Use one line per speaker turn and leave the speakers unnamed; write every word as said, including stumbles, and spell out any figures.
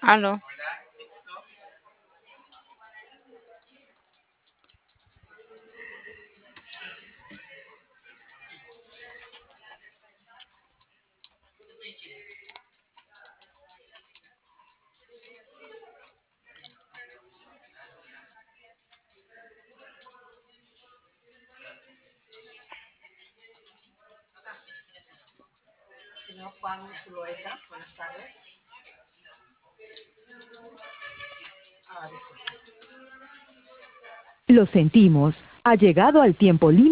Aló.
Señor Juan Zulueta, buenas tardes. Ah, disculpe.
Lo sentimos, ha llegado al tiempo límite.